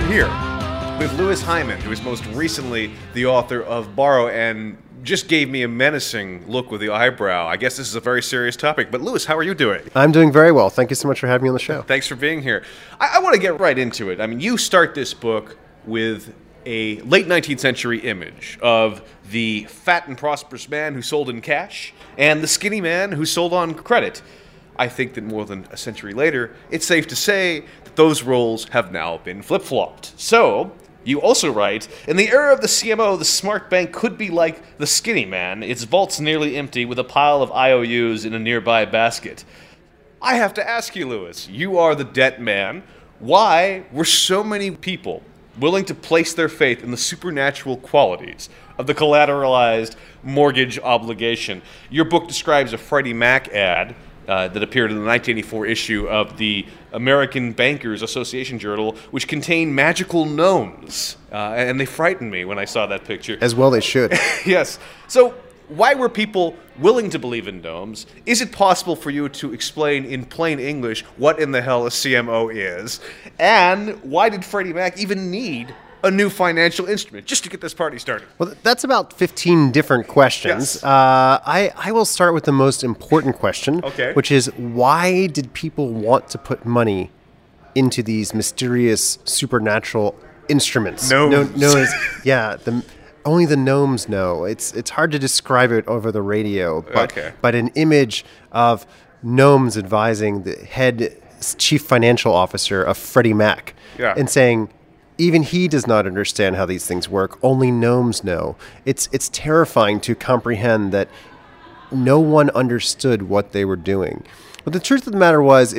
right here with Louis Hyman, who is most recently the author of Borrow and just gave me a menacing look with the eyebrow. I guess this is a very serious topic. But Louis, how are you doing? I'm doing very well. Thank you so much for having me on the show. Thanks for being here. I want to get right into it. I mean, you start this book with a late 19th century image of the fat and prosperous man who sold in cash and the skinny man who sold on credit. I think that more than a century later, it's safe to say that those roles have now been flip-flopped. So, you also write, in the era of the CMO, the smart bank could be like the skinny man, its vaults nearly empty with a pile of IOUs in a nearby basket. I have to ask you, Louis, you are the debt man. Why were so many people willing to place their faith in the supernatural qualities of the collateralized mortgage obligation? Your book describes a Freddie Mac ad that appeared in the 1984 issue of the American Bankers Association Journal, which contained magical gnomes. And they frightened me when I saw that picture. As well they should. Yes. So why were people willing to believe in gnomes? Is it possible for you to explain in plain English what in the hell a CMO is? And why did Freddie Mac even need a new financial instrument just to get this party started? Well, that's about 15 different questions. Yes. I will start with the most important question, Okay. which is why did people want to put money into these mysterious supernatural instruments? Gnomes. Yeah, only the gnomes know. It's hard to describe it over the radio, but an image of gnomes advising the head chief financial officer of Freddie Mac and saying, even he does not understand how these things work. Only gnomes know. It's terrifying to comprehend that no one understood what they were doing. But the truth of the matter was,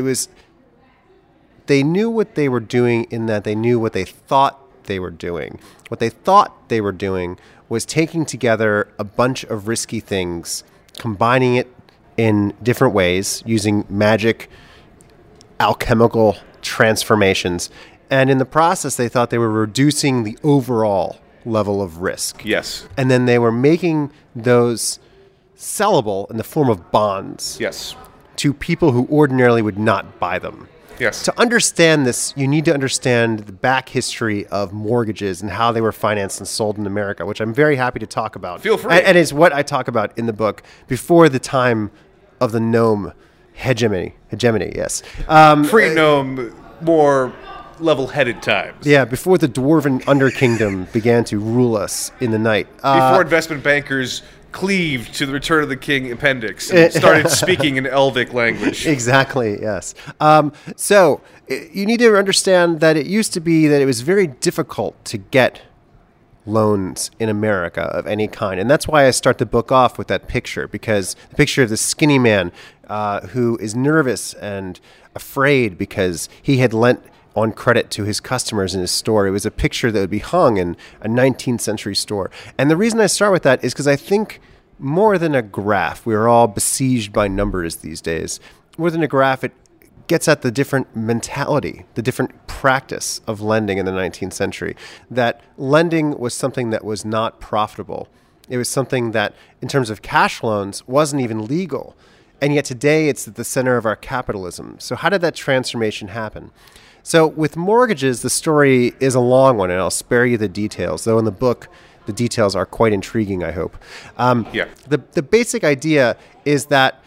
they knew what they were doing in that they knew what they thought they were doing. What they thought they were doing was taking together a bunch of risky things, combining it in different ways, using magic, alchemical transformations. And in the process, they thought they were reducing the overall level of risk. Yes. And then they were making those sellable in the form of bonds. Yes. To people who ordinarily would not buy them. Yes. To understand this, you need to understand the back history of mortgages and how they were financed and sold in America, which I'm very happy to talk about. Feel free. And it's what I talk about in the book before the time of the gnome hegemony, yes. Pre-gnome, more level-headed times. Yeah, before the dwarven underkingdom began to rule us in the night. Before investment bankers cleaved to the Return of the King appendix and started speaking in Elvic language. Exactly, yes. So you need to understand that it used to be that it was very difficult to get loans in America of any kind. And that's why I start the book off with that picture, because the picture of the skinny man who is nervous and afraid because he had lent on credit to his customers in his store. It was a picture that would be hung in a 19th century store. And the reason I start with that is because I think more than a graph, we're all besieged by numbers these days. More than a graph, it gets at the different mentality, the different practice of lending in the 19th century. That lending was something that was not profitable. It was something that, in terms of cash loans, wasn't even legal. And yet today it's at the center of our capitalism. So how did that transformation happen? So with mortgages, the story is a long one, and I'll spare you the details, though in the book, the details are quite intriguing, I hope. The basic idea is that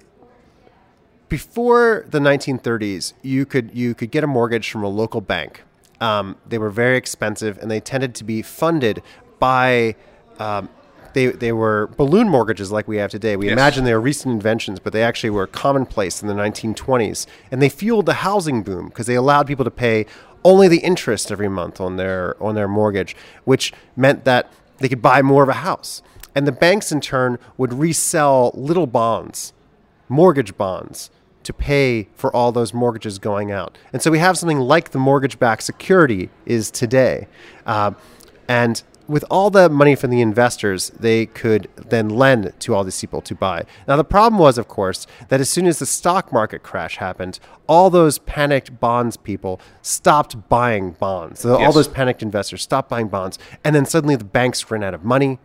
before the 1930s, you could get a mortgage from a local bank. They were very expensive, and they tended to be funded by They were balloon mortgages like we have today. We imagine they were recent inventions, but they actually were commonplace in the 1920s. And they fueled the housing boom because they allowed people to pay only the interest every month on their mortgage, which meant that they could buy more of a house. And the banks, in turn, would resell little bonds, mortgage bonds, to pay for all those mortgages going out. And so we have something like the mortgage-backed security is today. And with all the money from the investors, they could then lend to all these people to buy. Now, the problem was, of course, that as soon as the stock market crash happened, all those panicked bonds people stopped buying bonds. So all those panicked investors stopped buying bonds. And then suddenly the banks ran out of money.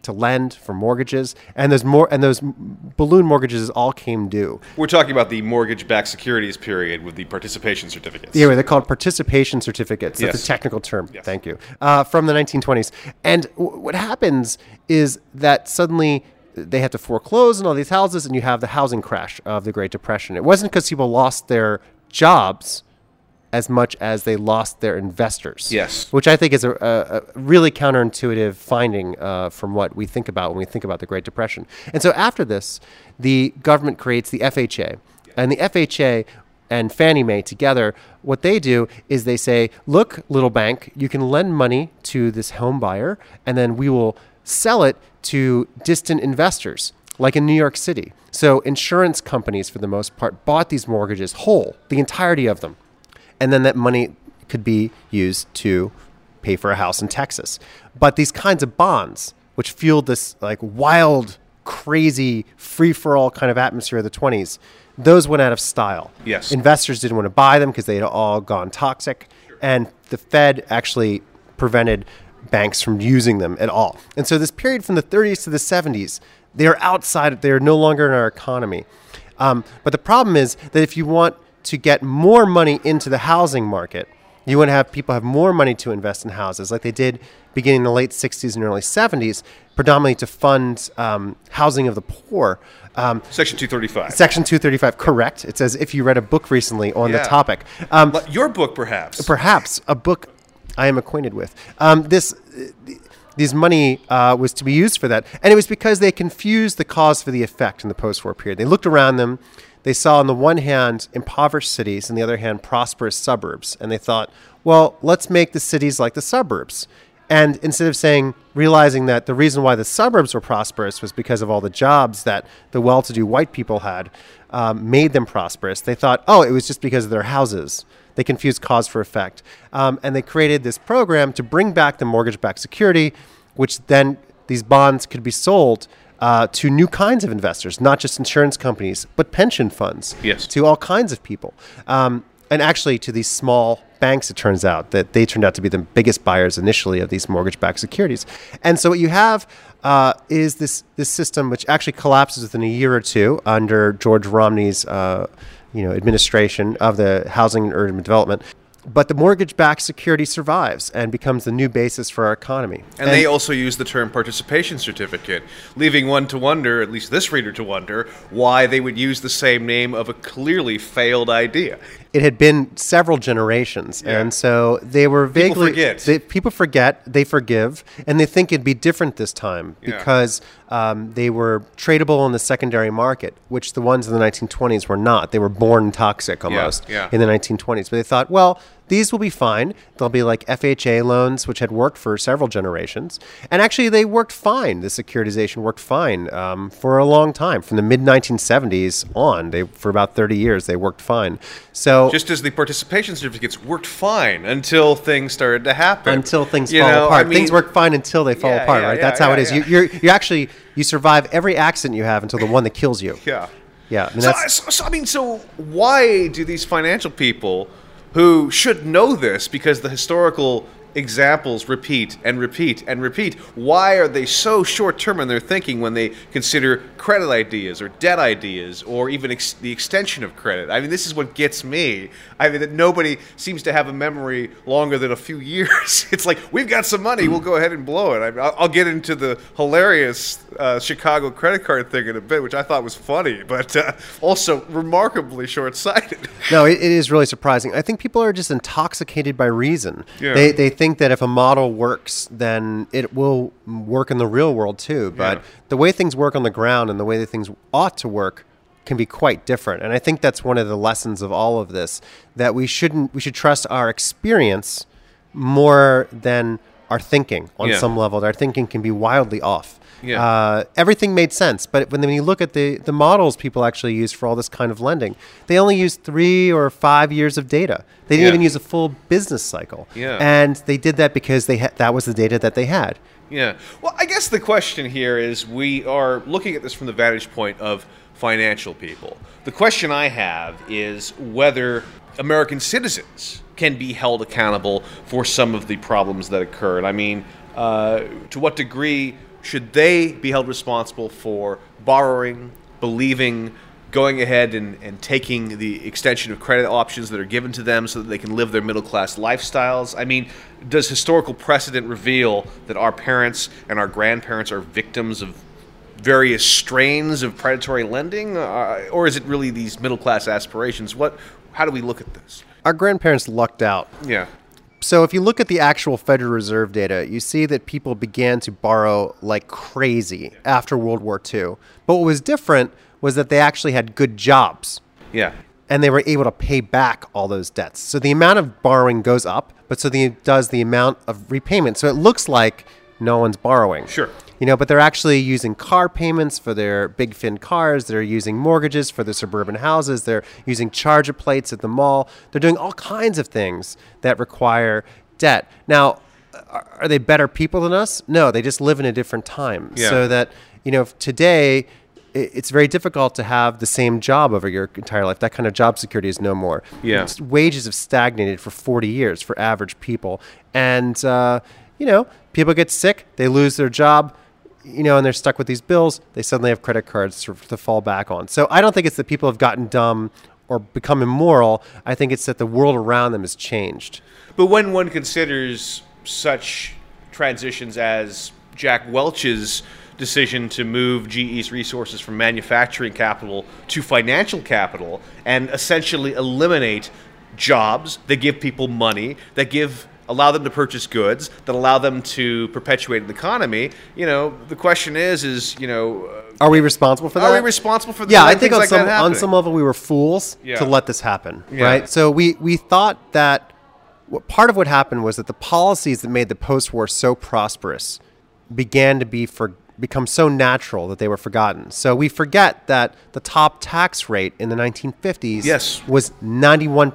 to lend for mortgages, and those balloon mortgages all came due. We're talking about the mortgage-backed securities period with the participation certificates. Yeah, they're called participation certificates. That's Yes. a technical term. Yes. Thank you. From the 1920s. And what happens is that suddenly they have to foreclose on all these houses, and you have the housing crash of the Great Depression. It wasn't because people lost their jobs as much as they lost their investors. Yes. Which I think is a really counterintuitive finding from what we think about when we think about the Great Depression. And so after this, the government creates the FHA. And the FHA and Fannie Mae together, what they do is they say, look, little bank, you can lend money to this home buyer, and then we will sell it to distant investors, like in New York City. So insurance companies, for the most part, bought these mortgages whole, the entirety of them. And then that money could be used to pay for a house in Texas. But these kinds of bonds, which fueled this like wild, crazy, free-for-all kind of atmosphere of the 20s, those went out of style. Yes. Investors didn't want to buy them because they had all gone toxic. And the Fed actually prevented banks from using them at all. And so this period from the 30s to the 70s, they're outside, they're no longer in our economy. But the problem is that if you want to get more money into the housing market, you want to have people have more money to invest in houses, like they did beginning in the late 60s and early 70s, predominantly to fund housing of the poor. Section 235. Section 235, correct. It's as if you read a book recently on the Yeah. topic. Your book, perhaps. Perhaps a book I am acquainted with. This money was to be used for that. And it was because they confused the cause for the effect in the post-war period. They looked around them. They saw, on the one hand, impoverished cities, and the other hand, prosperous suburbs. And they thought, well, let's make the cities like the suburbs. And instead of realizing that the reason why the suburbs were prosperous was because of all the jobs that the well-to-do white people had made them prosperous, they thought, oh, it was just because of their houses. They confused cause for effect. And they created this program to bring back the mortgage-backed security, which then these bonds could be sold to new kinds of investors, not just insurance companies, but pension funds, Yes. to all kinds of people. And actually to these small banks, it turns out, that they turned out to be the biggest buyers initially of these mortgage-backed securities. And so what you have is this system which actually collapses within a year or two under George Romney's administration of the Housing and Urban Development. But the mortgage-backed security survives and becomes the new basis for our economy. And they also use the term participation certificate, leaving one to wonder, at least this reader to wonder, why they would use the same name of a clearly failed idea. It had been several generations, Yeah. and so they were vaguely... People forget, they forgive, and they think it'd be different this time Yeah. because they were tradable in the secondary market, which the ones in the 1920s were not. They were born toxic almost yeah. in the 1920s. But they thought, well, these will be fine. They'll be like FHA loans, which had worked for several generations. And actually, they worked fine. The securitization worked fine for a long time. From the mid-1970s on, for about 30 years, they worked fine. So Just as the participation certificates worked fine until things started to happen. until things fall apart. Things work fine until they fall apart, right? That's how it is. Yeah. You survive every accident you have until the one that kills you. Yeah. Yeah. I mean, So why do these financial people who should know this because the historical examples repeat and repeat and repeat, why are they so short-term in their thinking when they consider credit ideas or debt ideas or even the extension of credit? I mean, this is what gets me. I mean, that nobody seems to have a memory longer than a few years. It's like, we've got some money, we'll go ahead and blow it. I'll get into the hilarious Chicago credit card thing in a bit, which I thought was funny, but also remarkably short-sighted. No, it is really surprising. I think people are just intoxicated by reason. Yeah. They think that if a model works, then it will work in the real world too. But Yeah. the way things work on the ground and the way that things ought to work can be quite different. And I think that's one of the lessons of all of this, that we should trust our experience more than our thinking on Yeah. some level. Our thinking can be wildly off. Yeah. Everything made sense, but when you look at the models people actually use for all this kind of lending, they only use 3 or 5 years of data. They didn't Yeah. even use a full business cycle. Yeah. And they did that because that was the data that they had. Yeah. Well, I guess the question here is we are looking at this from the vantage point of financial people. The question I have is whether American citizens can be held accountable for some of the problems that occurred. I mean, to what degree should they be held responsible for borrowing, believing, going ahead and taking the extension of credit options that are given to them so that they can live their middle-class lifestyles? I mean, does historical precedent reveal that our parents and our grandparents are victims of various strains of predatory lending? Or is it really these middle-class aspirations? How do we look at this? Our grandparents lucked out. Yeah. So if you look at the actual Federal Reserve data, you see that people began to borrow like crazy after World War II. But what was different was that they actually had good jobs. Yeah. And they were able to pay back all those debts. So the amount of borrowing goes up, but so does the amount of repayment. So it looks like no one's borrowing. Sure. But they're actually using car payments for their big fin cars. They're using mortgages for their suburban houses. They're using charger plates at the mall. They're doing all kinds of things that require debt. Now, are they better people than us? No, they just live in a different time. Yeah. So that, today it's very difficult to have the same job over your entire life. That kind of job security is no more. Yeah. Wages have stagnated for 40 years for average people. And, people get sick, they lose their job, and they're stuck with these bills. They suddenly have credit cards to fall back on. So I don't think it's that people have gotten dumb or become immoral. I think it's that the world around them has changed. But when one considers such transitions as Jack Welch's decision to move GE's resources from manufacturing capital to financial capital and essentially eliminate jobs that give people money, that allow them to purchase goods, that allow them to perpetuate an economy, the question is, are we responsible for that? Are we responsible for that? Yeah, I think on some level we were fools to let this happen, right? So we thought that part of what happened was that the policies that made the post-war so prosperous began to become so natural that they were forgotten. So we forget that the top tax rate in the 1950s was 91%,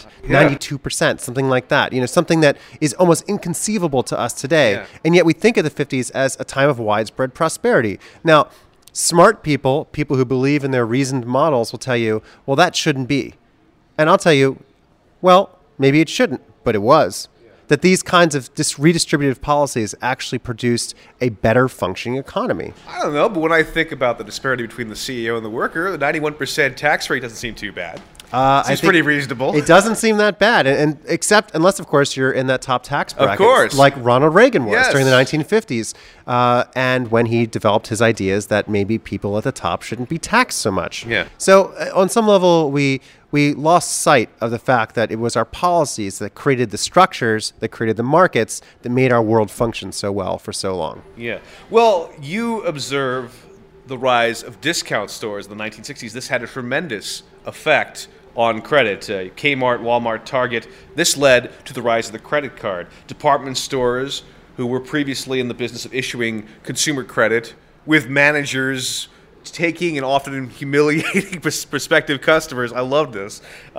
92%, something like that. Something that is almost inconceivable to us today. Yeah. And yet we think of the 50s as a time of widespread prosperity. Now, smart people who believe in their reasoned models will tell you, well, that shouldn't be. And I'll tell you, well, maybe it shouldn't, but it was. That these kinds of redistributive policies actually produced a better functioning economy. I don't know, but when I think about the disparity between the CEO and the worker, the 91% tax rate doesn't seem too bad. Seems pretty reasonable. It doesn't seem that bad, and unless, of course, you're in that top tax bracket. Of course. Like Ronald Reagan was during the 1950s, and when he developed his ideas that maybe people at the top shouldn't be taxed so much. Yeah. So on some level, we lost sight of the fact that it was our policies that created the structures, that created the markets, that made our world function so well for so long. Yeah. Well, you observe the rise of discount stores in the 1960s. This had a tremendous effect on credit. Kmart, Walmart, Target. This led to the rise of the credit card. Department stores, who were previously in the business of issuing consumer credit, with managers taking and often humiliating prospective customers. I love this.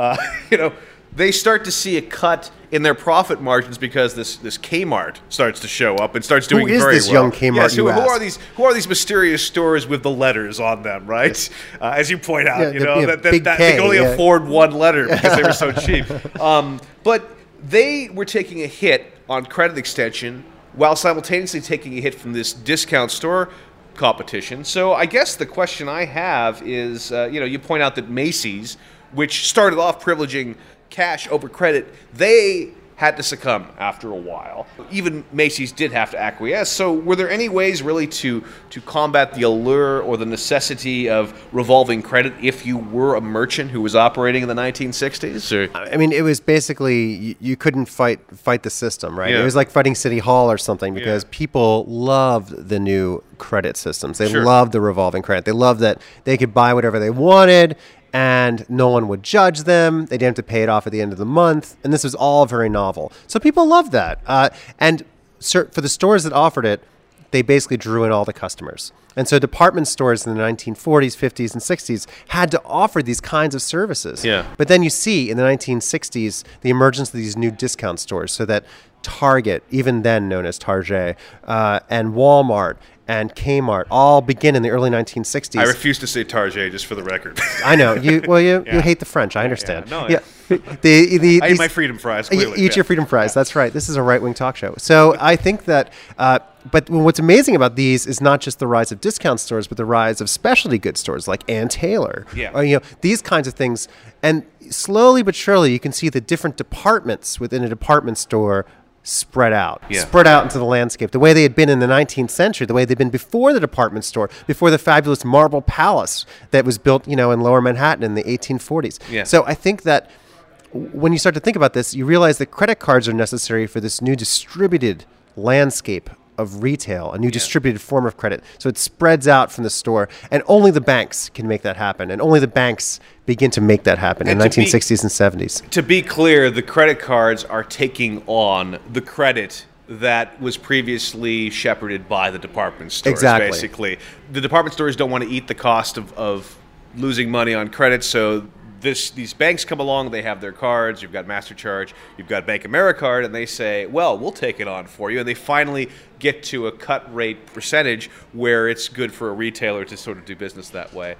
They start to see a cut in their profit margins because this Kmart starts to show up and starts doing very well. Who is this young Kmart? Yes, who are these mysterious stores with the letters on them, right? As you point out, that they could only afford one letter because they were so cheap. But they were taking a hit on credit extension while simultaneously taking a hit from this discount store competition. So I guess the question I have is, you point out that Macy's, which started off privileging cash over credit, they had to succumb after a while. Even Macy's did have to acquiesce. So were there any ways really to combat the allure or the necessity of revolving credit if you were a merchant who was operating in the 1960s? Or? I mean, it was basically, you couldn't fight the system, right? Yeah. It was like fighting City Hall or something because people loved the new credit systems. They loved the revolving credit. They loved that they could buy whatever they wanted and no one would judge them. They didn't have to pay it off at the end of the month. And this was all very novel. So people loved that. And for the stores that offered it, they basically drew in all the customers. And so department stores in the 1940s, 50s, and 60s had to offer these kinds of services. Yeah. But then you see in the 1960s the emergence of these new discount stores so that Target, even then known as Target, and Walmart and Kmart all begin in the early 1960s. I refuse to say Target, just for the record. I know. You hate the French. I understand. Yeah. I eat my freedom fries, clearly. Eat your freedom fries. That's right. This is a right-wing talk show. So I think that, but what's amazing about these is not just the rise of discount stores, but the rise of specialty goods stores like Ann Taylor. Yeah. Or, these kinds of things. And slowly but surely, you can see the different departments within a department store spread out into the landscape, the way they had been in the 19th century, the way they'd been before the department store, before the fabulous marble palace that was built, in lower Manhattan in the 1840s. Yeah. So I think that when you start to think about this, you realize that credit cards are necessary for this new distributed landscape of retail, a new distributed form of credit. So it spreads out from the store, and only the banks can make that happen, and only the banks begin to make that happen in the 1960s and 70s. To be clear, the credit cards are taking on the credit that was previously shepherded by the department stores. Exactly. Basically, the department stores don't want to eat the cost of losing money on credit, so these banks come along, they have their cards, you've got MasterCharge, you've got Bank Americard, and they say, well, we'll take it on for you. And they finally get to a cut rate percentage where it's good for a retailer to sort of do business that way.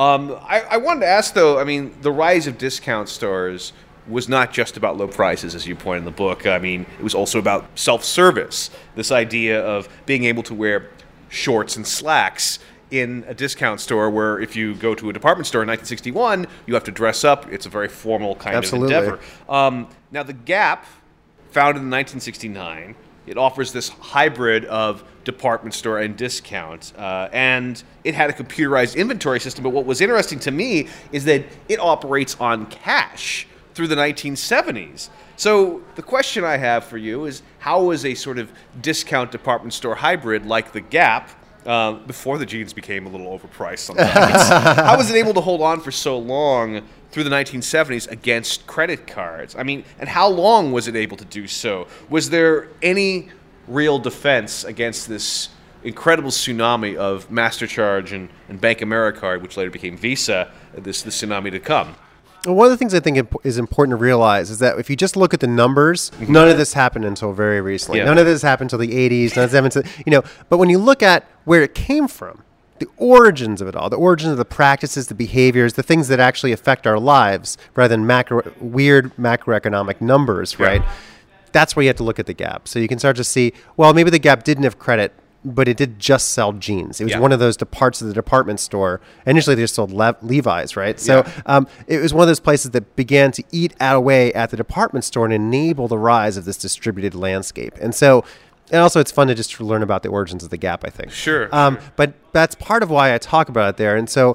I wanted to ask, though, the rise of discount stores was not just about low prices, as you point in the book. It was also about self-service, this idea of being able to wear shorts and slacks in a discount store, where if you go to a department store in 1961, you have to dress up. It's a very formal kind of endeavor. Now, the Gap, founded in 1969, it offers this hybrid of department store and discount, and it had a computerized inventory system. But what was interesting to me is that it operates on cash through the 1970s. So the question I have for you is, how was a sort of discount department store hybrid like the Gap, before the jeans became a little overpriced sometimes, how was it able to hold on for so long through the 1970s against credit cards? And how long was it able to do so? Was there any real defense against this incredible tsunami of MasterCharge and Bank Americard, which later became Visa, this tsunami to come? One of the things I think is important to realize is that if you just look at the numbers, none of this happened until very recently. Yeah. None of this happened until the 80s. None of this happened until, but when you look at where it came from, the origins of it all, the origins of the practices, the behaviors, the things that actually affect our lives, rather than weird macroeconomic numbers, right? That's where you have to look at the Gap. So you can start to see, well, maybe the Gap didn't have credit, but it did just sell jeans. It was one of those parts of the department store. Initially, they just sold Levi's, right? So it was one of those places that began to eat away at the department store and enable the rise of this distributed landscape. And also it's fun to just learn about the origins of the Gap, I think. Sure. But that's part of why I talk about it there. And so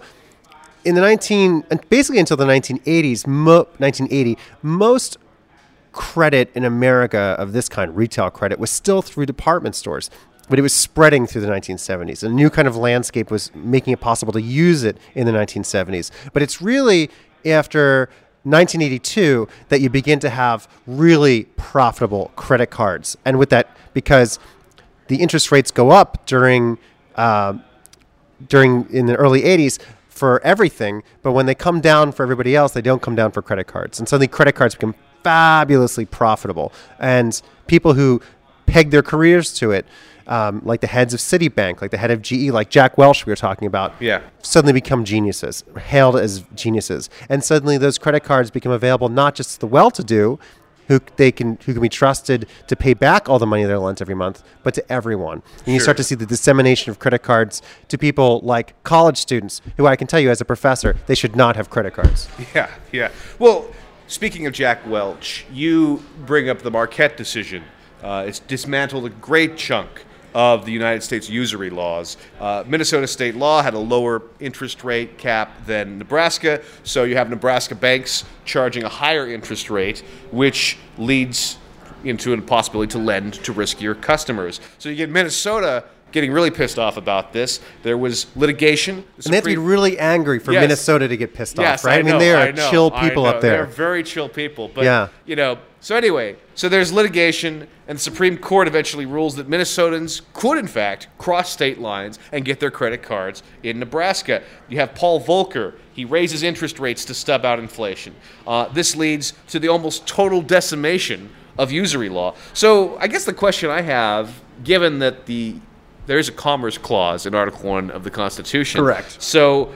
basically until the 1980s, 1980, most credit in America of this kind, retail credit, was still through department stores. But it was spreading through the 1970s. A new kind of landscape was making it possible to use it in the 1970s. But it's really after 1982 that you begin to have really profitable credit cards. And with that, because the interest rates go up during in the early 80s for everything, but when they come down for everybody else, they don't come down for credit cards. And suddenly credit cards become fabulously profitable. And people who peg their careers to it, like the heads of Citibank, like the head of GE, like Jack Welch we were talking about, suddenly become geniuses, hailed as geniuses. And suddenly those credit cards become available not just to the well-to-do, who can be trusted to pay back all the money they're lent every month, but to everyone. And you start to see the dissemination of credit cards to people like college students, who I can tell you as a professor, they should not have credit cards. Yeah. Well, speaking of Jack Welch, you bring up the Marquette decision. It's dismantled a great chunk of the United States usury laws. Minnesota state law had a lower interest rate cap than Nebraska, so you have Nebraska banks charging a higher interest rate, which leads into a possibility to lend to riskier customers. So you get Minnesota getting really pissed off about this. There was litigation. And they have to be really angry for Minnesota to get pissed off, right? I know, they are chill people up there. They're very chill people. But, so anyway, so there's litigation, and the Supreme Court eventually rules that Minnesotans could, in fact, cross state lines and get their credit cards in Nebraska. You have Paul Volcker. He raises interest rates to stub out inflation. This leads to the almost total decimation of usury law. So I guess the question I have, given that there is a Commerce Clause in Article 1 of the Constitution. Correct. So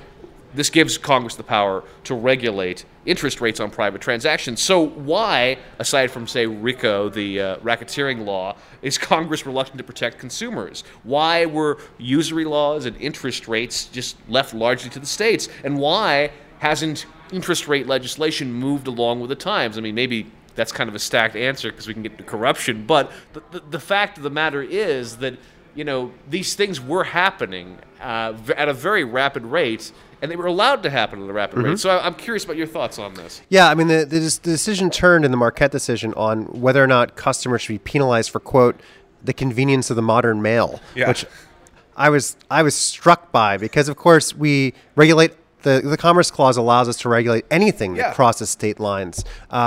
this gives Congress the power to regulate interest rates on private transactions. So why, aside from, say, RICO, the racketeering law, is Congress reluctant to protect consumers? Why were usury laws and interest rates just left largely to the states? And why hasn't interest rate legislation moved along with the times? I mean, maybe that's kind of a stacked answer because we can get to corruption, but the fact of the matter is that, these things were happening at a very rapid rate, and they were allowed to happen at a rapid rate. So I'm curious about your thoughts on this. Yeah, I mean, the decision turned in the Marquette decision on whether or not customers should be penalized for, quote, the convenience of the modern mail, which I was struck by because, of course, we regulate, the Commerce Clause allows us to regulate anything that crosses state lines.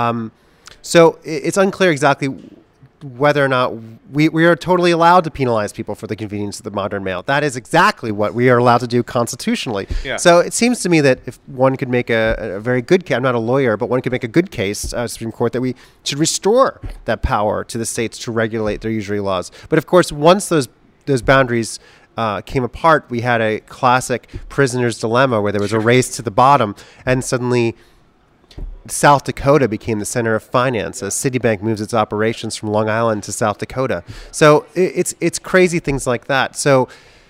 So it's unclear exactly whether or not we are totally allowed to penalize people for the convenience of the modern mail. That is exactly what we are allowed to do constitutionally. Yeah. So it seems to me that if one could make a very good case, I'm not a lawyer, but one could make a good case, Supreme Court, that we should restore that power to the states to regulate their usury laws. But of course, once those boundaries came apart, we had a classic prisoner's dilemma where there was a race to the bottom, and suddenly South Dakota became the center of finance as Citibank moves its operations from Long Island to South Dakota. So it's crazy things like that. So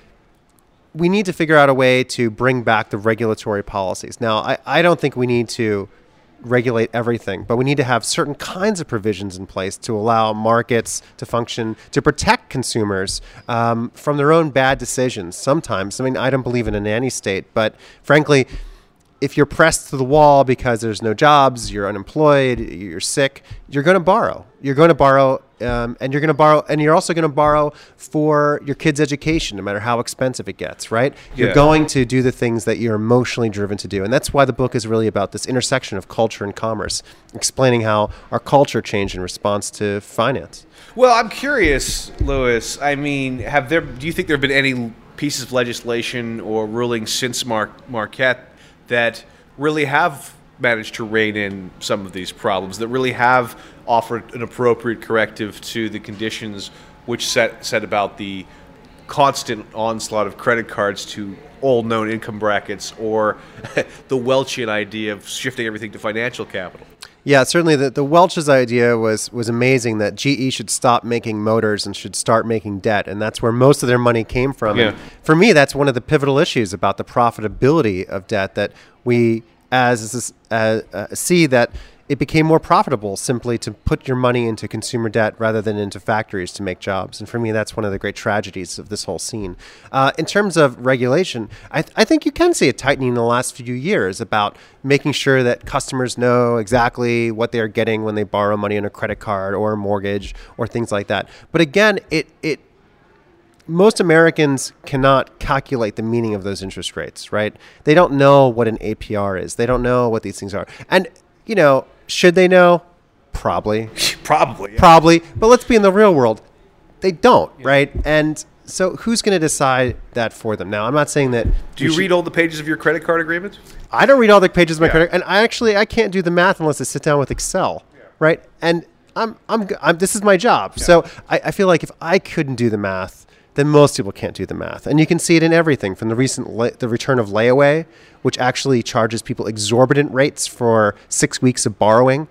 we need to figure out a way to bring back the regulatory policies. Now, I don't think we need to regulate everything, but we need to have certain kinds of provisions in place to allow markets to function, to protect consumers from their own bad decisions. Sometimes, I mean, I don't believe in a nanny state, but frankly, if you're pressed to the wall because there's no jobs, you're unemployed, you're sick, you're going to borrow. You're going to borrow, and you're also going to borrow for your kids' education, no matter how expensive it gets, right? You're going to do the things that you're emotionally driven to do. And that's why the book is really about this intersection of culture and commerce, explaining how our culture changed in response to finance. Well, I'm curious, Louis. I mean, do you think there have been any pieces of legislation or rulings since Marquette that really have managed to rein in some of these problems, that really have offered an appropriate corrective to the conditions which said about the constant onslaught of credit cards to all known income brackets, or the Welchian idea of shifting everything to financial capital? Yeah, certainly the Welch's idea was amazing, that GE should stop making motors and should start making debt, and that's where most of their money came from. Yeah. And for me, that's one of the pivotal issues about the profitability of debt, that we see that it became more profitable simply to put your money into consumer debt rather than into factories to make jobs. And for me, that's one of the great tragedies of this whole scene. In terms of regulation, I think you can see a tightening in the last few years about making sure that customers know exactly what they're getting when they borrow money on a credit card or a mortgage or things like that. But again, most Americans cannot calculate the meaning of those interest rates, right? They don't know what an APR is. They don't know what these things are. And, should they know? Probably. Probably. Yeah. Probably. But let's be in the real world. They don't, right? And so who's going to decide that for them? Now, I'm not saying that... Do you read all the pages of your credit card agreement? I don't read all the pages of my credit... And I can't do the math unless I sit down with Excel, right? And this is my job. Yeah. So I feel like if I couldn't do the math, then most people can't do the math. And you can see it in everything, from the return of layaway, which actually charges people exorbitant rates for 6 weeks of borrowing.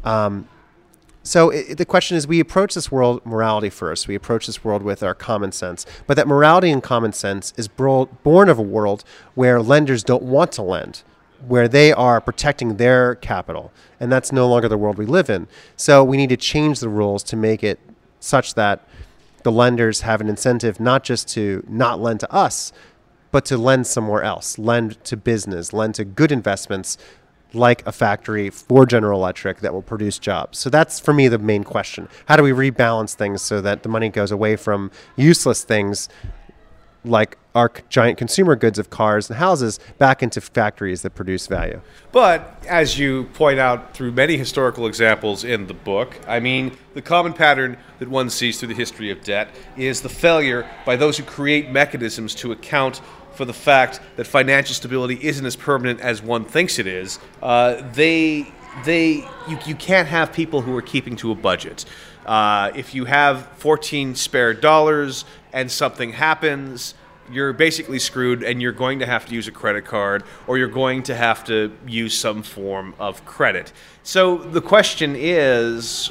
So the question is, we approach this world morality first. We approach this world with our common sense. But that morality and common sense is born of a world where lenders don't want to lend, where they are protecting their capital. And that's no longer the world we live in. So we need to change the rules to make it such that the lenders have an incentive not just to not lend to us, but to lend somewhere else, lend to business, lend to good investments like a factory for General Electric that will produce jobs. So that's, for me, the main question. How do we rebalance things so that the money goes away from useless things like our giant consumer goods of cars and houses back into factories that produce value? But as you point out through many historical examples in the book, I mean, the common pattern that one sees through the history of debt is the failure by those who create mechanisms to account for the fact that financial stability isn't as permanent as one thinks it is. You can't have people who are keeping to a budget. If you have 14 spare dollars and something happens, you're basically screwed, and you're going to have to use a credit card, or you're going to have to use some form of credit. So the question is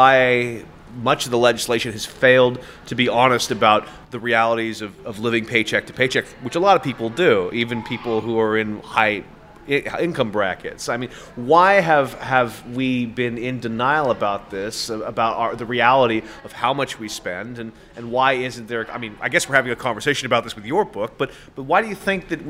why much of the legislation has failed to be honest about the realities of living paycheck to paycheck, which a lot of people do, even people who are in high income brackets. I mean, why have we been in denial about this, about the reality of how much we spend, and why isn't there? I mean, I guess we're having a conversation about this with your book, but why do you think that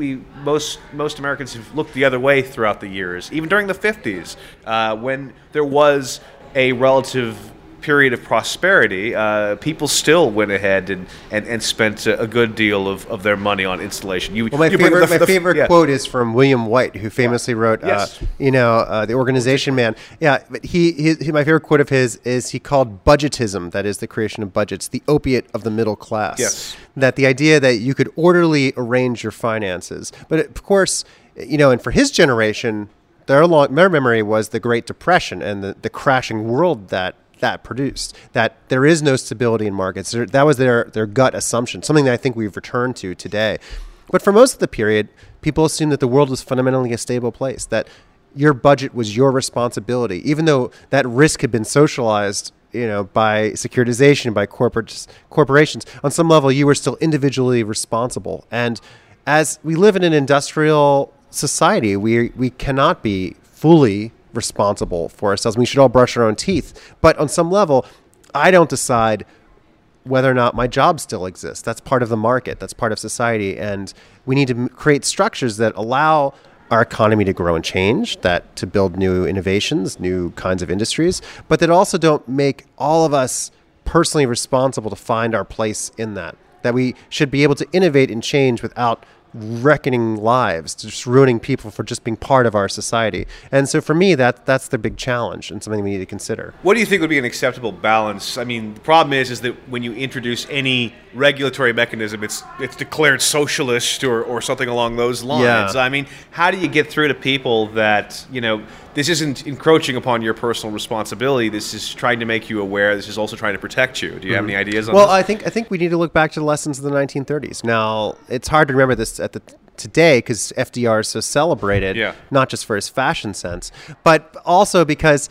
most Americans have looked the other way throughout the years, even during the 50s, when there was a relative period of prosperity, people still went ahead and spent a good deal of their money on installation. My favorite quote is from William White, who famously wrote, Yes. The Organization Man. Yeah, but my favorite quote of his is he called budgetism, that is the creation of budgets, the opiate of the middle class. Yes. That the idea that you could orderly arrange your finances. But of course, and for his generation, their memory was the Great Depression and the crashing world that produced, that there is no stability in markets. That was their gut assumption, something that I think we've returned to today. But for most of the period, people assumed that the world was fundamentally a stable place, that your budget was your responsibility, even though that risk had been socialized by securitization, by corporations. On some level, you were still individually responsible. And as we live in an industrial society, we cannot be fully responsible for ourselves. We should all brush our own teeth. But on some level, I don't decide whether or not my job still exists. That's part of the market. That's part of society. And we need to create structures that allow our economy to grow and change, that to build new innovations, new kinds of industries, but that also don't make all of us personally responsible to find our place in that. That we should be able to innovate and change without reckoning lives, just ruining people for just being part of our society. And so for me, that's the big challenge and something we need to consider. What do you think would be an acceptable balance? I mean, the problem is that when you introduce any regulatory mechanism, it's declared socialist or something along those lines. Yeah. I mean, how do you get through to people that, this isn't encroaching upon your personal responsibility. This is trying to make you aware. This is also trying to protect you. Do you have any ideas on this? Well, I think we need to look back to the lessons of the 1930s. Now, it's hard to remember this today because FDR is so celebrated, not just for his fashion sense, but also because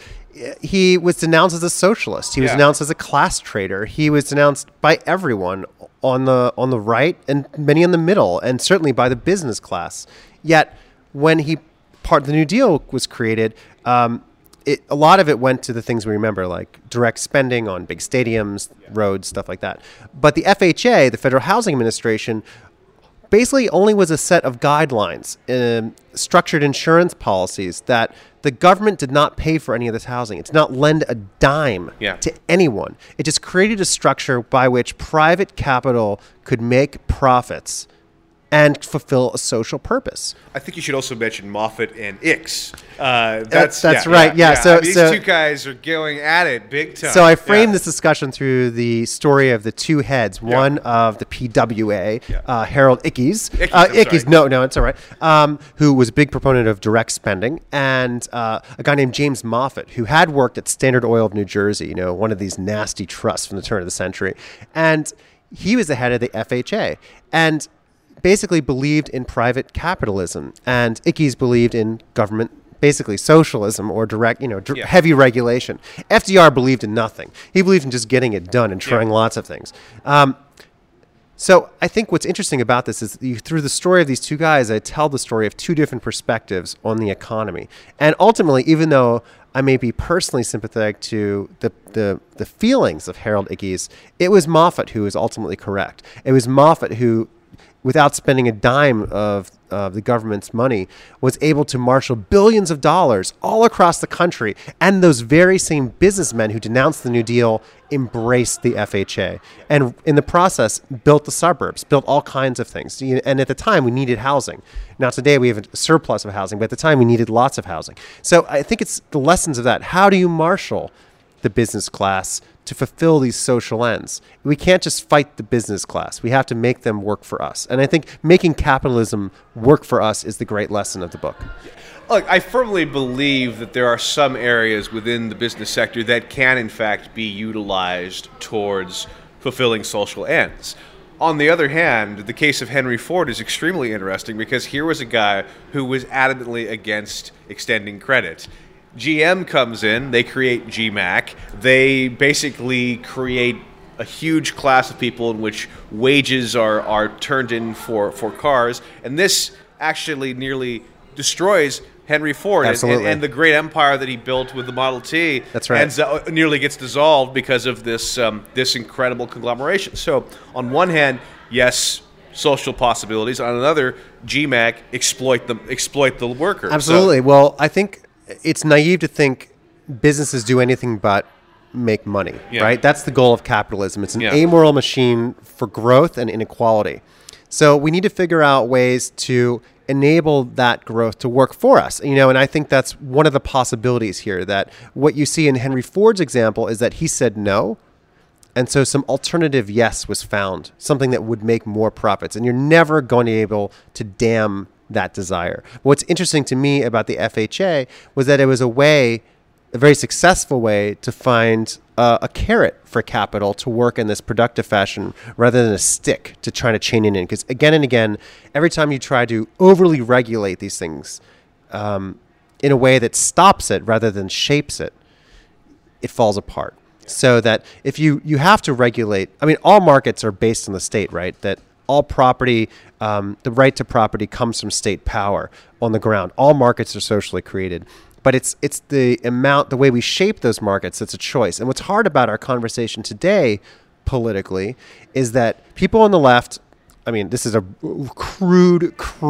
he was denounced as a socialist. He was denounced as a class traitor. He was denounced by everyone on the right and many in the middle, and certainly by the business class. Yet, when the New Deal was created, a lot of it went to the things we remember, like direct spending on big stadiums, roads, stuff like that. But the FHA, the Federal Housing Administration, basically only was a set of guidelines, structured insurance policies that the government did not pay for any of this housing. It did not lend a dime to anyone. It just created a structure by which private capital could make profits and fulfill a social purpose. I think you should also mention Moffett and Ickes. That's right. Yeah. So I mean, these two guys are going at it big time. So I framed this discussion through the story of the two heads. One of the PWA, Harold Ickes. Ickes. No, it's all right. Who was a big proponent of direct spending, and a guy named James Moffett, who had worked at Standard Oil of New Jersey. One of these nasty trusts from the turn of the century, and he was the head of the FHA, and basically believed in private capitalism, and Ickes believed in government, basically socialism or direct, heavy regulation. FDR believed in nothing. He believed in just getting it done and trying lots of things. So I think what's interesting about this is through the story of these two guys, I tell the story of two different perspectives on the economy. And ultimately, even though I may be personally sympathetic to the feelings of Harold Ickes, it was Moffett who was ultimately correct. It was Moffett who, without spending a dime of the government's money, was able to marshal billions of dollars all across the country. And those very same businessmen who denounced the New Deal embraced the FHA. And in the process, built the suburbs, built all kinds of things. And at the time, we needed housing. Now, today, we have a surplus of housing, but at the time, we needed lots of housing. So I think it's the lessons of that. How do you marshal the business class to fulfill these social ends? We can't just fight the business class. We have to make them work for us. And I think making capitalism work for us is the great lesson of the book. Look, I firmly believe that there are some areas within the business sector that can, in fact, be utilized towards fulfilling social ends. On the other hand, the case of Henry Ford is extremely interesting because here was a guy who was adamantly against extending credit. GM comes in, they create GMAC, they basically create a huge class of people in which wages are turned in for cars, and this actually nearly destroys Henry Ford and the great empire that he built with the Model T. That's right. Nearly gets dissolved because of this this incredible conglomeration. So on one hand, yes, social possibilities. On another, GMAC exploit the worker. Absolutely. So, well, I think it's naive to think businesses do anything but make money, right? That's the goal of capitalism. It's an amoral machine for growth and inequality. So we need to figure out ways to enable that growth to work for us. And I think that's one of the possibilities here, that what you see in Henry Ford's example is that he said no. And so some alternative yes was found, something that would make more profits. And you're never going to be able to dam that desire. What's interesting to me about the FHA was that it was a very successful way to find a carrot for capital to work in this productive fashion rather than a stick to try to chain it in. Because again and again, every time you try to overly regulate these things in a way that stops it rather than shapes it, it falls apart. So that if you have to regulate, all markets are based on the state, right? That all property, the right to property comes from state power on the ground. All markets are socially created. But it's the way we shape those markets that's a choice. And what's hard about our conversation today politically is that people on the left, this is a crude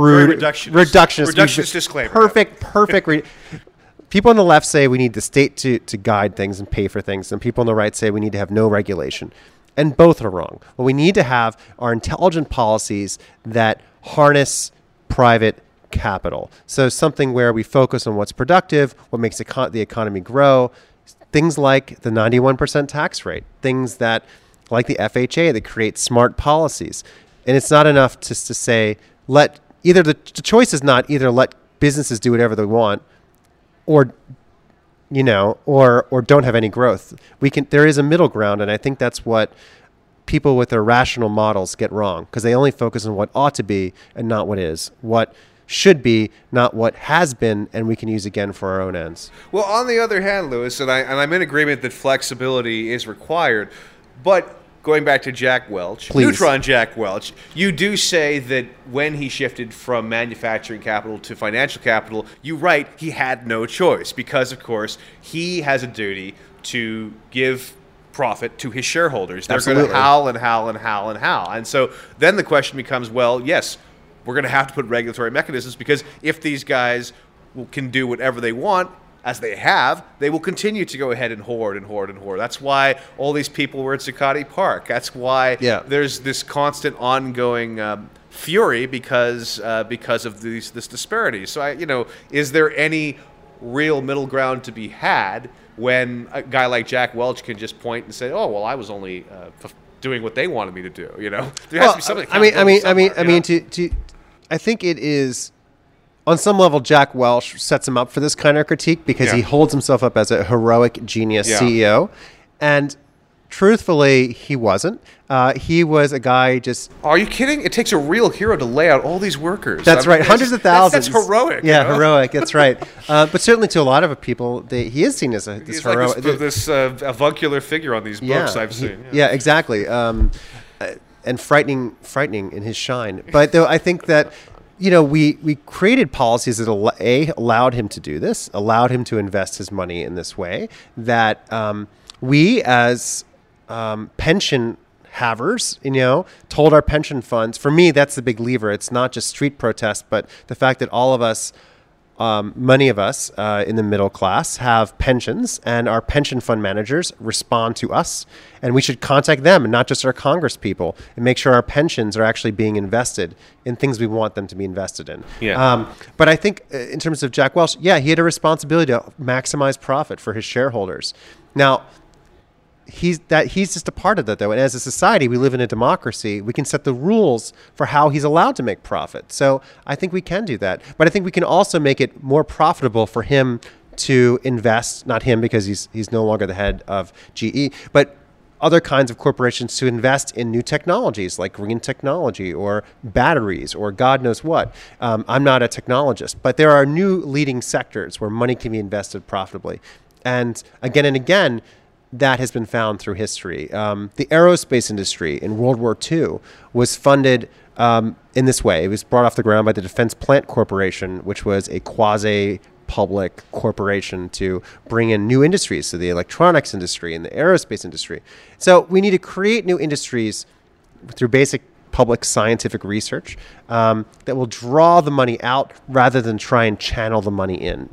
reductionist disclaimer. Perfect. People on the left say we need the state to guide things and pay for things. And people on the right say we need to have no regulation. And both are wrong. What we need to have are intelligent policies that harness private capital. So something where we focus on what's productive, what makes the economy grow, things like the 91% tax rate, things that like the FHA that create smart policies. And it's not enough just to say the choice is not either let businesses do whatever they want or don't have any growth. There is a middle ground, and I think that's what people with their rational models get wrong, because they only focus on what ought to be and not what is. What should be, not what has been, and we can use again for our own ends. Well, on the other hand, Lewis, and I'm in agreement that flexibility is required, but going back to Jack Welch, Neutron Jack Welch, you do say that when he shifted from manufacturing capital to financial capital, you write he had no choice because, of course, he has a duty to give profit to his shareholders. They're going to howl and howl and howl and howl. And so then the question becomes, well, yes, we're going to have to put regulatory mechanisms, because if these guys can do whatever they want, as they have, they will continue to go ahead and hoard and hoard and hoard. That's why all these people were at Zuccotti Park. That's why there's this constant ongoing fury because of this disparity. So, is there any real middle ground to be had when a guy like Jack Welch can just point and say, "Oh, well, I was only doing what they wanted me to do." There has to be something. I think it is. On some level, Jack Welch sets him up for this kind of critique because he holds himself up as a heroic genius CEO. And truthfully, he wasn't. He was a guy just... Are you kidding? It takes a real hero to lay out all these workers. That's right. Hundreds of thousands. That's heroic. Yeah, heroic. That's right. But certainly to a lot of people, he is seen as this heroic... Like this avuncular figure on these books I've seen. Yeah, exactly. And frightening in his shine. But though I think that... we created policies that allowed him to do this, allowed him to invest his money in this way, that we as pension havers, told our pension funds. For me, that's the big lever. It's not just street protest, but the fact that all of us, many of us in the middle class have pensions, and our pension fund managers respond to us, and we should contact them and not just our Congress people, and make sure our pensions are actually being invested in things we want them to be invested in. But I think in terms of Jack Welch, he had a responsibility to maximize profit for his shareholders. Now, he's just a part of that, though. And as a society, we live in a democracy. We can set the rules for how he's allowed to make profit. So I think we can do that. But I think we can also make it more profitable for him to invest, not him because he's no longer the head of GE, but other kinds of corporations to invest in new technologies like green technology or batteries or God knows what. I'm not a technologist, but there are new leading sectors where money can be invested profitably. And again, that has been found through history. The aerospace industry in World War II was funded in this way. It was brought off the ground by the Defense Plant Corporation, which was a quasi-public corporation to bring in new industries, so the electronics industry and the aerospace industry. So we need to create new industries through basic public scientific research that will draw the money out rather than try and channel the money in.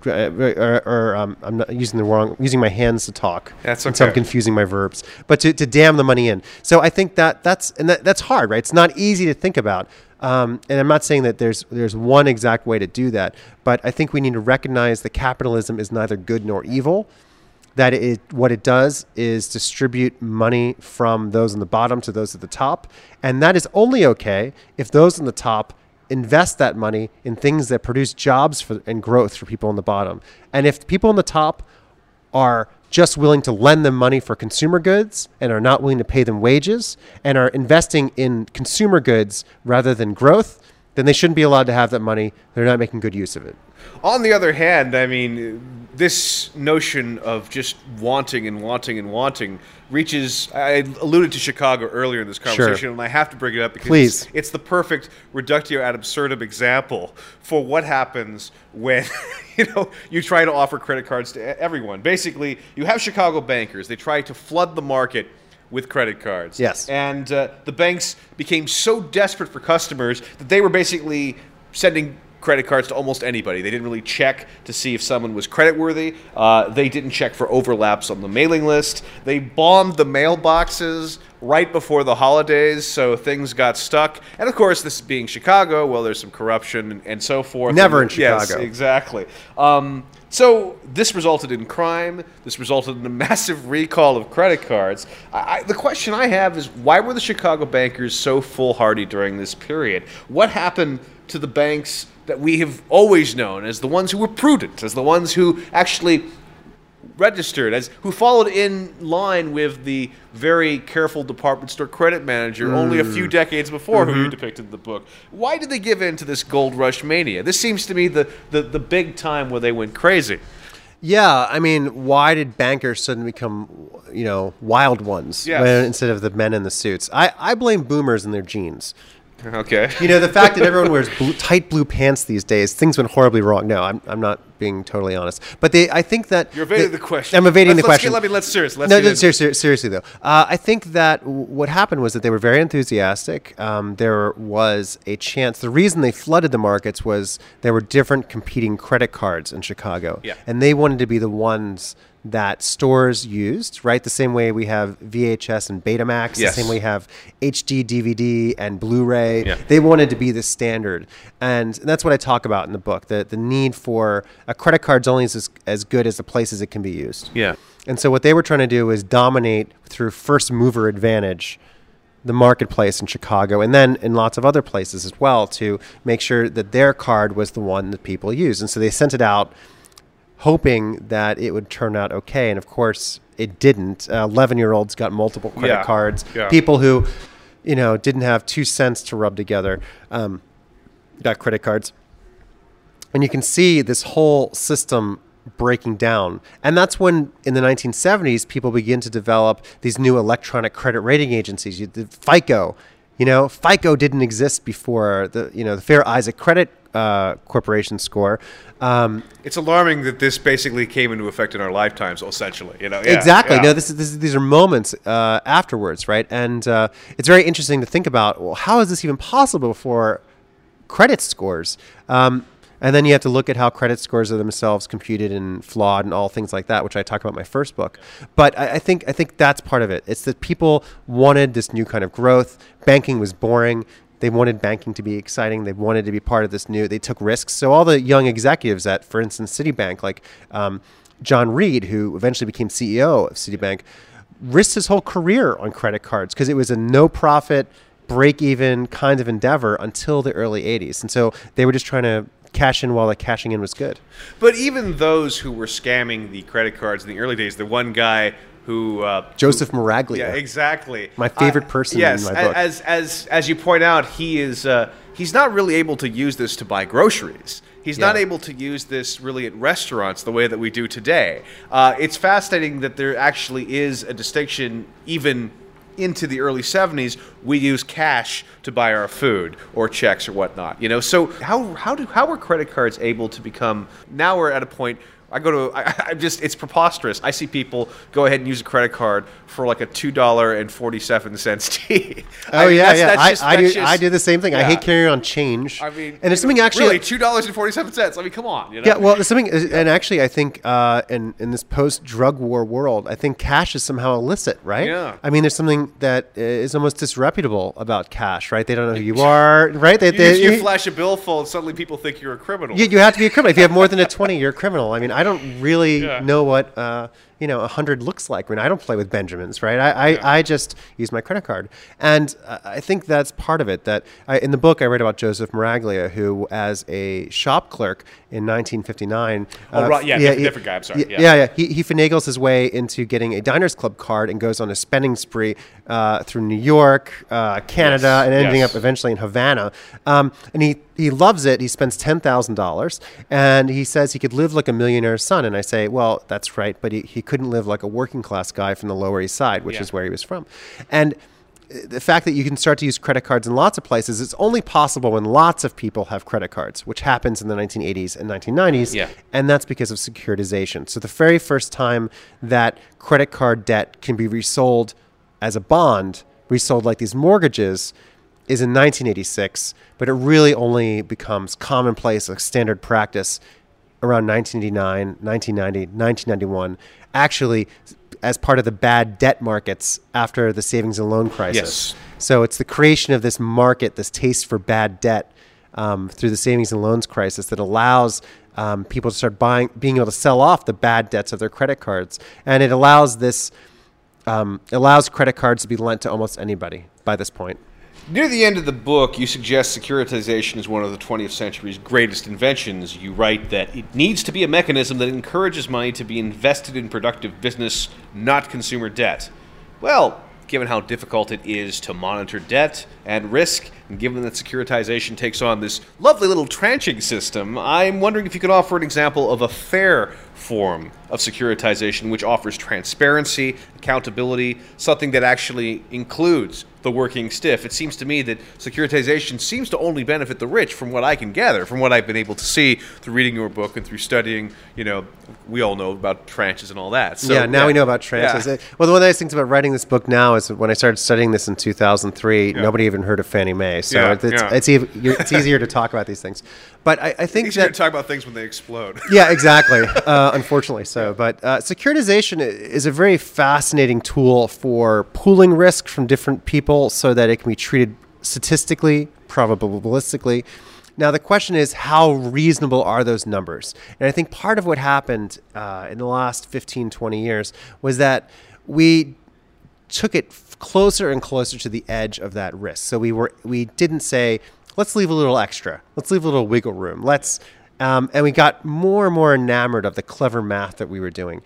I'm not using my hands to talk. That's okay. So I'm confusing my verbs. But to dam the money in. So I think that's hard, right? It's not easy to think about. And I'm not saying that there's one exact way to do that, but I think we need to recognize that capitalism is neither good nor evil. That what it does is distribute money from those on the bottom to those at the top. And that is only okay if those on the top invest that money in things that produce jobs and growth for people on the bottom. And if people on the top are just willing to lend them money for consumer goods and are not willing to pay them wages and are investing in consumer goods rather than growth, then they shouldn't be allowed to have that money. They're not making good use of it. On the other hand, I mean, this notion of just wanting and wanting and wanting reaches, I alluded to Chicago earlier in this conversation, Sure. and I have to bring it up because Please. It's the perfect reductio ad absurdum example for what happens when you try to offer credit cards to everyone. Basically, you have Chicago bankers. They try to flood the market with credit cards. Yes. And the banks became so desperate for customers that they were basically sending credit cards to almost anybody. They didn't really check to see if someone was creditworthy. They didn't check for overlaps on the mailing list. They bombed the mailboxes right before the holidays, so things got stuck. And of course, this being Chicago, well, there's some corruption and so forth. Never in Chicago. Yes, exactly. So this resulted in crime. This resulted in a massive recall of credit cards. The question I have is, why were the Chicago bankers so foolhardy during this period? What happened to the banks that we have always known as the ones who were prudent, as the ones who actually registered, who followed in line with the very careful department store credit manager only a few decades before who you depicted in the book? Why did they give in to this gold rush mania? This seems to me the big time where they went crazy. Yeah, I mean, why did bankers suddenly become, wild ones instead of the men in the suits? I blame boomers and their genes. Okay. The fact that everyone wears tight blue pants these days, things went horribly wrong. No, I'm not being totally honest. But I think that... You're evading the question. I'm evading the question. Seriously, though. I think that what happened was that they were very enthusiastic. There was a chance. The reason they flooded the markets was there were different competing credit cards in Chicago. Yeah. And they wanted to be the ones that stores used, right? The same way we have VHS and Betamax, Yes. the same way we have HD, DVD, and Blu-ray. Yeah. They wanted to be the standard. And that's what I talk about in the book, the need for a credit card's only as good as the places it can be used. Yeah. And so what they were trying to do is dominate through first mover advantage the marketplace in Chicago and then in lots of other places as well to make sure that their card was the one that people used. And so they sent it out hoping that it would turn out okay. And of course, it didn't. 11-year-olds got multiple credit cards. Yeah. People who, didn't have 2 cents to rub together got credit cards. And you can see this whole system breaking down. And that's when, in the 1970s, people begin to develop these new electronic credit rating agencies. The FICO. FICO didn't exist before the Fair Isaac Credit Corporation score. It's alarming that this basically came into effect in our lifetimes, essentially. Exactly. No, these are moments afterwards, right? And it's very interesting to think about. Well, how is this even possible for credit scores? And then you have to look at how credit scores are themselves computed and flawed and all things like that, which I talk about in my first book. But I think that's part of it. It's that people wanted this new kind of growth. Banking was boring. They wanted banking to be exciting. They wanted to be part of this new. They took risks. So all the young executives at, for instance, Citibank, like John Reed, who eventually became CEO of Citibank, risked his whole career on credit cards because it was a no-profit, break-even kind of endeavor until the early 80s. And so they were just trying to cash in while the cashing in was good. But even those who were scamming the credit cards in the early days, the one guy who Joseph Maraglia. Yeah, exactly. My favorite person in my book. As you point out, he's not really able to use this to buy groceries. He's not able to use this really at restaurants the way that we do today. It's fascinating that there actually is a distinction even into the early 70s. We use cash to buy our food or checks or whatnot. So how were credit cards able to become? Now we're at a point. It's preposterous. I see people go ahead and use a credit card for like a $2.47 tea. I do the same thing. Yeah. I hate carrying on change. I mean, and it's something actually really $2.47. I mean, come on. Yeah, well, it's something, and actually, I think in this post-drug war world, I think cash is somehow illicit, right? Yeah. I mean, there's something that is almost disreputable about cash, right? They don't know who you are, right? You flash a billfold, suddenly people think you're a criminal. You have to be a criminal. If you have more than a 20, you're a criminal. I mean, I don't really know what 100 looks like. I mean, I don't play with Benjamins, right? I just use my credit card, and I think that's part of it. That in the book I read about Joseph Maraglia, who, as a shop clerk in 1959, different guy. I'm sorry. He finagles his way into getting a Diners Club card and goes on a spending spree through New York, Canada, and ending up eventually in Havana. And he loves it. He spends $10,000, and he says he could live like a millionaire's son. And I say, well, that's right, but he couldn't live like a working class guy from the Lower East Side, which is where he was from. And the fact that you can start to use credit cards in lots of places, it's only possible when lots of people have credit cards, which happens in the 1980s and 1990s. Yeah. And that's because of securitization. So the very first time that credit card debt can be resold as a bond, resold like these mortgages, is in 1986, but it really only becomes commonplace, like standard practice, around 1989, 1990, 1991, actually as part of the bad debt markets after the savings and loan crisis. Yes. So it's the creation of this market, this taste for bad debt through the savings and loans crisis that allows people to start being able to sell off the bad debts of their credit cards. And it allows credit cards to be lent to almost anybody by this point. Near the end of the book, you suggest securitization is one of the 20th century's greatest inventions. You write that it needs to be a mechanism that encourages money to be invested in productive business, not consumer debt. Well, given how difficult it is to monitor debt and risk, and given that securitization takes on this lovely little tranching system, I'm wondering if you could offer an example of a fair form of securitization which offers transparency, accountability, something that actually includes the working stiff. It seems to me that securitization seems to only benefit the rich, from what I can gather, from what I've been able to see through reading your book and through studying, we all know about tranches and all that. So, now we know about tranches. Yeah. Well, one of the nice things about writing this book now is when I started studying this in 2003, nobody even heard of Fannie Mae. So it's easier to talk about these things. But I think it's easier to talk about things when they explode. Yeah, exactly. Unfortunately so. But securitization is a very fascinating tool for pooling risk from different people so that it can be treated statistically, probabilistically. Now, the question is, how reasonable are those numbers? And I think part of what happened in the last 15, 20 years was that we took it closer and closer to the edge of that risk. So we didn't say, let's leave a little extra. Let's leave a little wiggle room. And we got more and more enamored of the clever math that we were doing.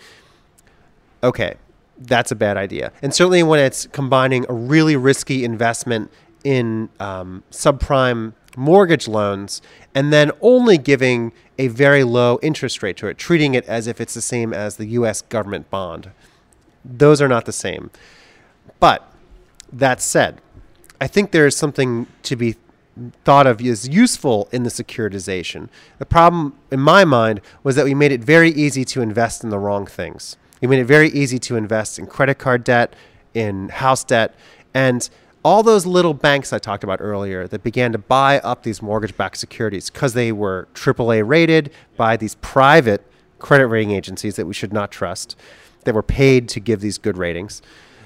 Okay, that's a bad idea. And certainly when it's combining a really risky investment in subprime mortgage loans and then only giving a very low interest rate to it, treating it as if it's the same as the U.S. government bond. Those are not the same. But that said, I think there is something to be thought of as useful in the securitization. The problem, in my mind, was that we made it very easy to invest in the wrong things. We made it very easy to invest in credit card debt, in house debt, and all those little banks I talked about earlier that began to buy up these mortgage-backed securities because they were AAA rated by these private credit rating agencies that we should not trust, that were paid to give these good ratings.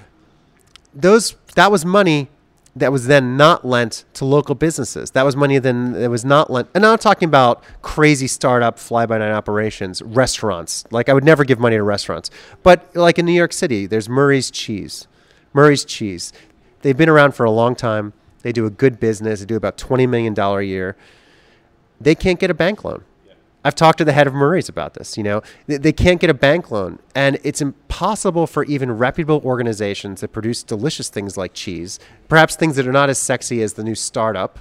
That was money that was then not lent to local businesses. That was money then that was not lent. And I'm not talking about crazy startup fly-by-night operations, restaurants. Like I would never give money to restaurants. But like in New York City, there's Murray's Cheese. Murray's Cheese. They've been around for a long time. They do a good business. They do about $20 million a year. They can't get a bank loan. I've talked to the head of Murray's about this. They can't get a bank loan, and it's impossible for even reputable organizations that produce delicious things like cheese, perhaps things that are not as sexy as the new startup,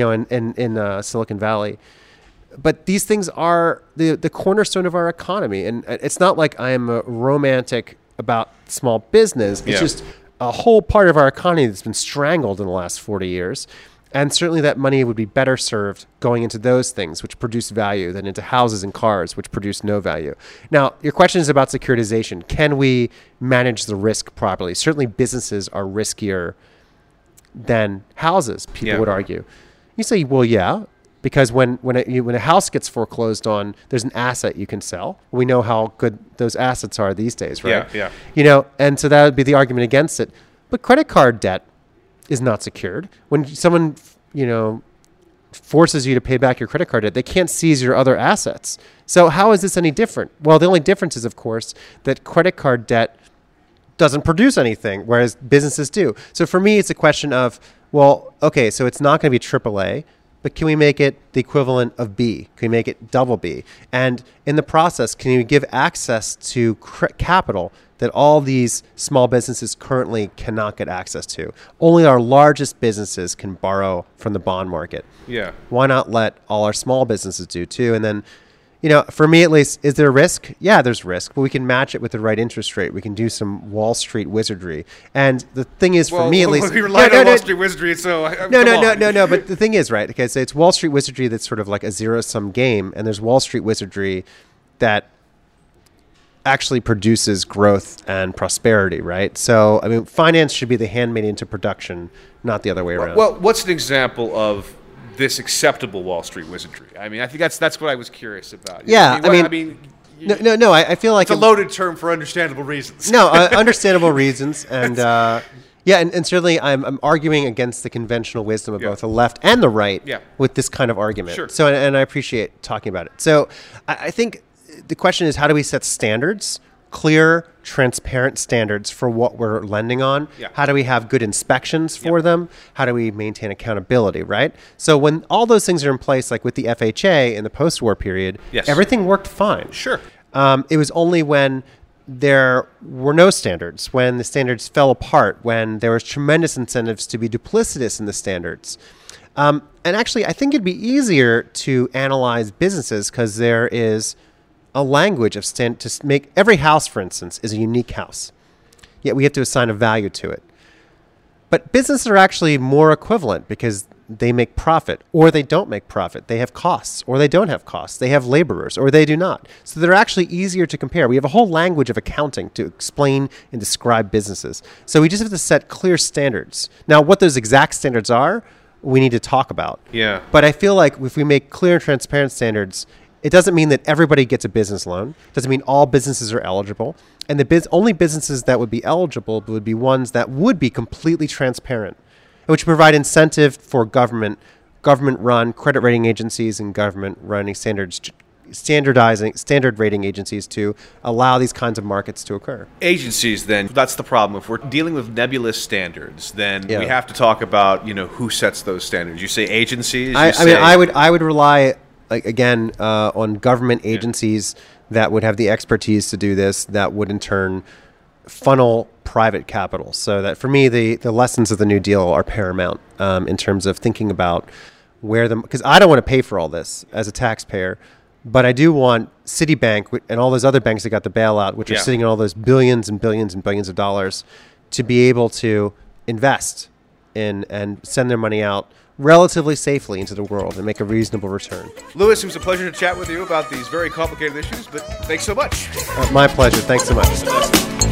in Silicon Valley. But these things are the cornerstone of our economy. And it's not like I am a romantic about small business. It's just a whole part of our economy that's been strangled in the last 40 years. And certainly that money would be better served going into those things which produce value than into houses and cars which produce no value. Now, your question is about securitization. Can we manage the risk properly? Certainly businesses are riskier than houses, people would argue. You say, well, yeah, because when a house gets foreclosed on, there's an asset you can sell. We know how good those assets are these days, right? Yeah. And so that would be the argument against it. But credit card debt is not secured. When someone, forces you to pay back your credit card debt, they can't seize your other assets. So how is this any different? Well, the only difference is, of course, that credit card debt doesn't produce anything, whereas businesses do. So for me, it's a question of, well, okay, so it's not going to be AAA, but can we make it the equivalent of B? Can we make it double B? And in the process, can you give access to capital that all these small businesses currently cannot get access to? Only our largest businesses can borrow from the bond market. Yeah. Why not let all our small businesses do too? And then, for me at least, is there risk? Yeah, there's risk, but we can match it with the right interest rate. We can do some Wall Street wizardry. And the thing is, for me at least, we relied on Wall Street wizardry, so no. But the thing is, right? Okay, so it's Wall Street wizardry that's sort of like a zero-sum game, and there's Wall Street wizardry that actually produces growth and prosperity, right? So, I mean, finance should be the handmaiden to production, not the other way around. Well, what's an example of this acceptable Wall Street wizardry? I mean, I think that's what I was curious about. Yeah, I mean, I feel like it's a loaded term for understandable reasons. No, understandable reasons, and and certainly I'm arguing against the conventional wisdom of both the left and the right with this kind of argument. Sure. So, and I appreciate talking about it. So, I think the question is, how do we set standards? Clear, transparent standards for what we're lending on. Yeah. How do we have good inspections for them? How do we maintain accountability, right? So when all those things are in place, like with the FHA in the post-war period, everything worked fine. Sure. It was only when there were no standards, when the standards fell apart, when there was tremendous incentives to be duplicitous in the standards. And actually, I think it'd be easier to analyze businesses because there is a language of to make every house, for instance, is a unique house. Yet we have to assign a value to it. But businesses are actually more equivalent because they make profit or they don't make profit. They have costs or they don't have costs. They have laborers or they do not. So they're actually easier to compare. We have a whole language of accounting to explain and describe businesses. So we just have to set clear standards. Now, what those exact standards are, we need to talk about. Yeah. But I feel like if we make clear and transparent standards, it doesn't mean that everybody gets a business loan. It doesn't mean all businesses are eligible. And the only businesses that would be eligible would be ones that would be completely transparent, which provide incentive for government-run credit rating agencies and government-running standard rating agencies to allow these kinds of markets to occur. Agencies, then, that's the problem. If we're dealing with nebulous standards, then we have to talk about, who sets those standards. You say agencies? I would rely, on government agencies that would have the expertise to do this, that would in turn funnel private capital. So that for me, the lessons of the New Deal are paramount in terms of thinking about because I don't want to pay for all this as a taxpayer, but I do want Citibank and all those other banks that got the bailout, which are sitting on all those billions and billions and billions of dollars, to be able to invest in and send their money out relatively safely into the world and make a reasonable return. Louis, it was a pleasure to chat with you about these very complicated issues, but thanks so much. My pleasure. Thanks so much.